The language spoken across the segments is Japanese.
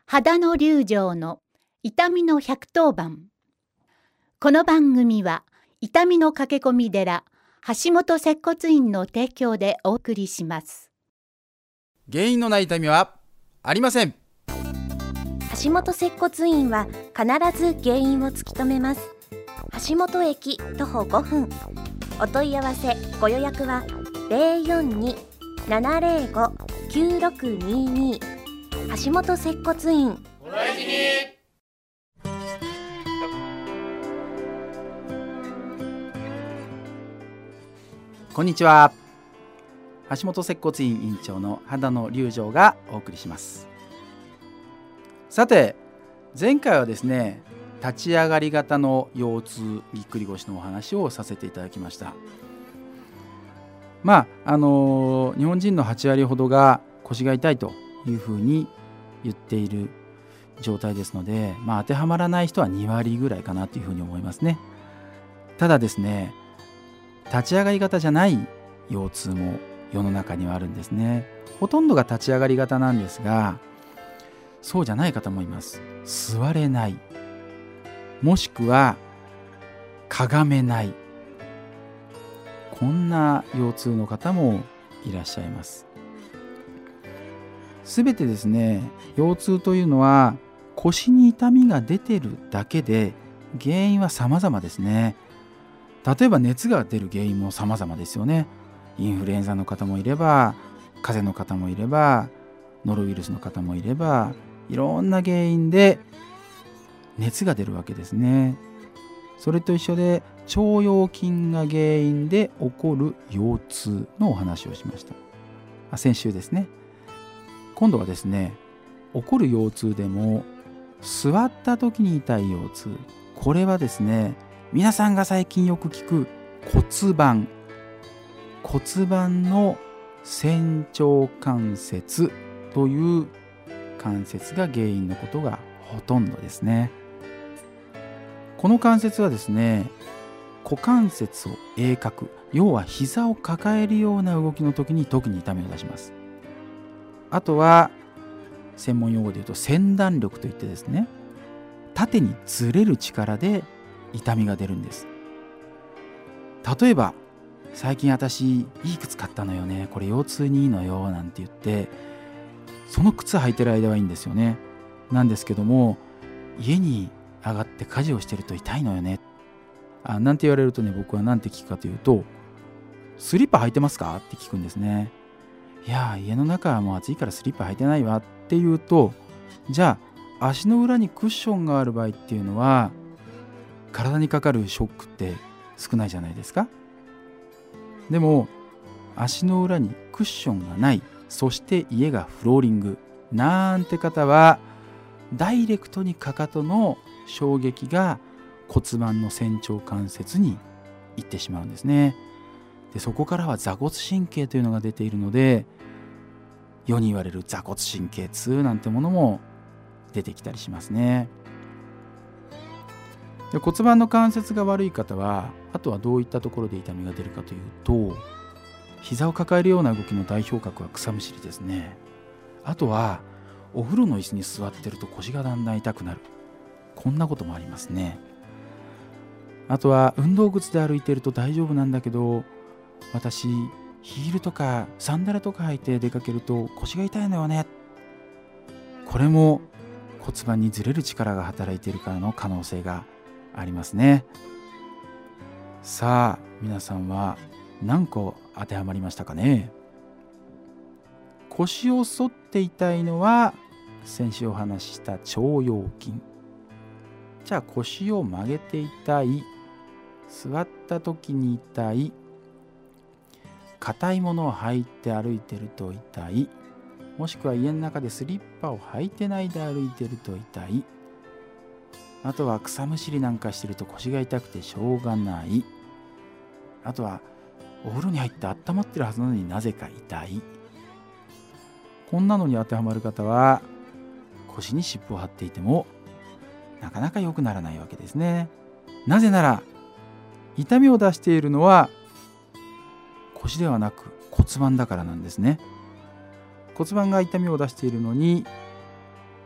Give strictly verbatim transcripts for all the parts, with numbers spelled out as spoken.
秦野龍城の痛みの百当番。この番組は痛みの駆け込み寺橋本接骨院の提供でお送りします。 原因のない痛みはありません。 橋本接骨院は必ず原因を突き止めます。橋本駅徒歩ごふん。お問い合わせご予約は ゼロよんに ななゼロご きゅうろくにに。橋本接骨院。 お大事に。こんにちは。橋本接骨院院長の秦野龍城がお送りします。さて、前回はですね、立ち上がり型の腰痛ぎっくり腰のお話をさせていただきました。まああのー、日本人のはちわりほどが腰が痛いというふうに言っている状態ですので、まあ、当てはまらない人はにわりぐらいかなというふうに思いますね。ただですね、立ち上がり型じゃない腰痛も世の中にはあるんですね。ほとんどが立ち上がり型なんですが、そうじゃない方もいます。座れない、もしくはかがめない、こんな腰痛の方もいらっしゃいます。すべてですね、腰痛というのは腰に痛みが出てるだけで原因は様々ですね。例えば熱が出る原因も様々ですよね。インフルエンザの方もいれば、風邪の方もいれば、ノロウイルスの方もいれば、いろんな原因で熱が出るわけですね。それと一緒で腸腰筋が原因で起こる腰痛のお話をしました。あ、先週ですね。今度はですね、起こる腰痛でも座った時に痛い腰痛、これはですね、皆さんが最近よく聞く骨盤骨盤の仙腸関節という関節が原因のことがほとんどですね。この関節はですね、股関節を鋭角、要は膝を抱えるような動きの時に特に痛みを出します。あとは専門用語で言うと旋断力といってですね、縦にずれる力で痛みが出るんです。例えば、最近私いい靴買ったのよね、これ腰痛にいいのよなんて言って、その靴履いてる間はいいんですよね。なんですけども、家に上がって家事をしてると痛いのよねあなんて言われるとね、僕はなんて聞くかというと、スリッパ履いてますかって聞くんですね。いや、家の中はもう暑いからスリッパ履いてないわって言うと、じゃあ足の裏にクッションがある場合っていうのは体にかかるショックって少ないじゃないですか。でも足の裏にクッションがない、そして家がフローリングなんて方は、ダイレクトにかかとの衝撃が骨盤の仙腸関節に行ってしまうんですね。でそこからは坐骨神経というのが出ているので、世に言われる坐骨神経痛なんてものも出てきたりしますね。で骨盤の関節が悪い方は、あとはどういったところで痛みが出るかというと、膝を抱えるような動きの代表格は草むしりですね。あとはお風呂の椅子に座ってると腰がだんだん痛くなる、こんなこともありますね。あとは運動靴で歩いてると大丈夫なんだけど、私ヒールとかサンダルとか履いて出かけると腰が痛いのよね。これも骨盤にずれる力が働いているからの可能性がありますね。さあ、皆さんは何個当てはまりましたかね。腰を反って痛いのは先週お話しした腸腰筋。じゃあ腰を曲げて痛い、座った時に痛い、硬いものを履いて歩いてると痛い、もしくは家の中でスリッパを履いてないで歩いてると痛い、あとは草むしりなんかしてると腰が痛くてしょうがない、あとはお風呂に入って温まってるはずなのになぜか痛い、こんなのに当てはまる方は腰に湿布を貼っていてもなかなか良くならないわけですね。なぜなら痛みを出しているのは腰ではなく骨盤だからなんですね。骨盤が痛みを出しているのに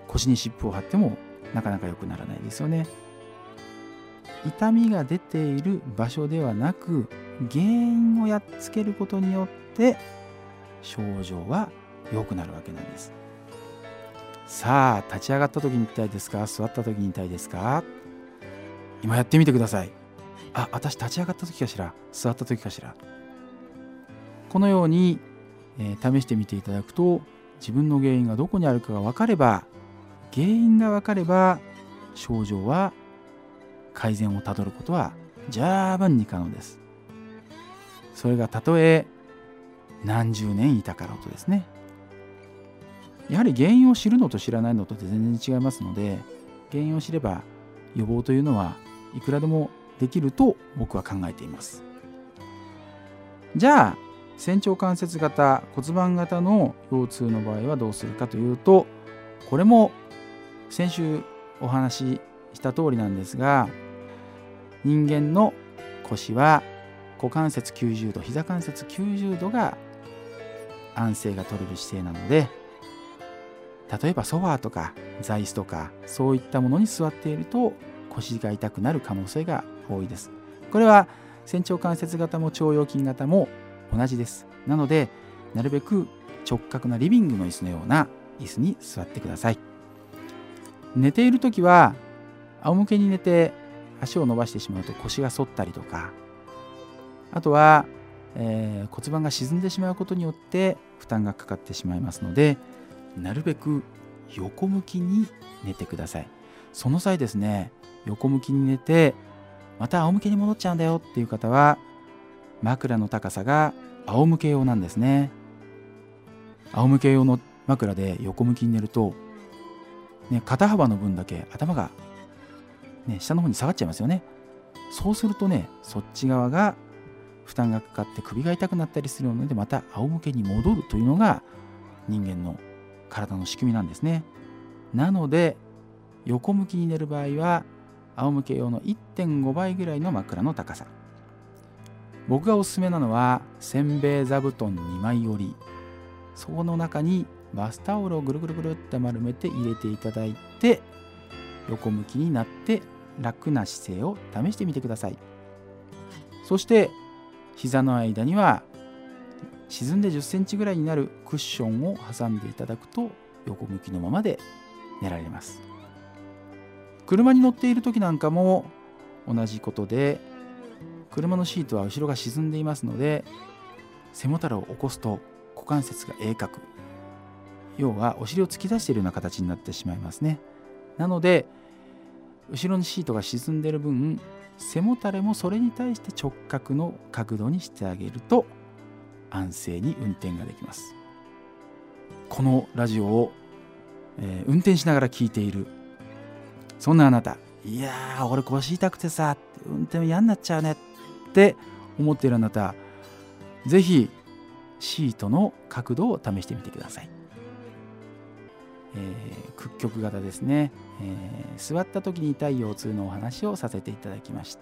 腰に湿布を貼ってもなかなか良くならないですよね。痛みが出ている場所ではなく、原因をやっつけることによって症状は良くなるわけなんです。さあ、立ち上がった時に痛いですか？座った時に痛いですか？今やってみてください。あ、私立ち上がった時かしら、座った時かしら。このように、えー、試してみていただくと、自分の原因がどこにあるかが分かれば、原因が分かれば症状は改善をたどることは十分に可能です。それがたとえ何十年いたからとですね。やはり原因を知るのと知らないのとで全然違いますので、原因を知れば予防というのはいくらでもできると僕は考えています。じゃあ仙腸関節型、骨盤型の腰痛の場合はどうするかというと、これも先週お話しした通りなんですが、人間の腰は股関節きゅうじゅうど、膝関節きゅうじゅうどが安静が取れる姿勢なので、例えばソファーとか座椅子とかそういったものに座っていると腰が痛くなる可能性が多いです。これは仙腸関節型も腸腰筋型も同じです。なのでなるべく直角なリビングの椅子のような椅子に座ってください。寝ているときは仰向けに寝て足を伸ばしてしまうと腰が反ったりとか、あとは、えー、骨盤が沈んでしまうことによって負担がかかってしまいますので、なるべく横向きに寝てください。その際ですね、横向きに寝てまた仰向けに戻っちゃうんだよっていう方は、枕の高さが仰向け用なんですね。仰向け用の枕で横向きに寝ると、ね、肩幅の分だけ頭が、ね、下の方に下がっちゃいますよね。そうするとね、そっち側が負担がかかって首が痛くなったりするので、また仰向けに戻るというのが人間の体の仕組みなんですね。なので横向きに寝る場合は仰向け用の いってんごばいぐらいの枕の高さ。僕がおすすめなのはせんべい座布団にまい折り、そこの中にバスタオルをぐるぐるぐるって丸めて入れていただいて、横向きになって楽な姿勢を試してみてください。そして膝の間には沈んでじゅっセンチぐらいになるクッションを挟んでいただくと横向きのままで寝られます。車に乗っている時なんかも同じことで、車のシートは後ろが沈んでいますので、背もたれを起こすと股関節が鋭角、要はお尻を突き出しているような形になってしまいますね。なので後ろのシートが沈んでいる分、背もたれもそれに対して直角の角度にしてあげると安静に運転ができます。このラジオを、えー、運転しながら聞いているそんなあなた、いやー俺腰痛くてさ、運転嫌になっちゃうねって思っているあなた、ぜひシートの角度を試してみてください。えー、屈曲型ですね、えー、座った時に痛い腰痛のお話をさせていただきました。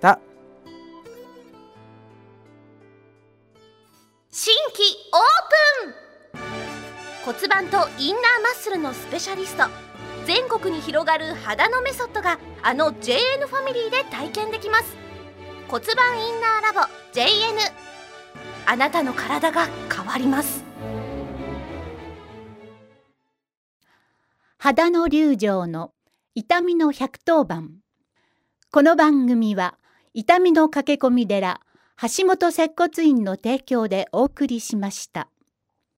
新規オープン、骨盤とインナーマッスルのスペシャリスト、全国に広がる肌のメソッドがあの ジェーエヌ ファミリーで体験できます。骨盤インナーラボ ジェーエヌ、 あなたの体が変わります。 肌の龍城の痛みの百当番。この番組は痛みの駆け込み寺橋本接骨院の提供でお送りしました。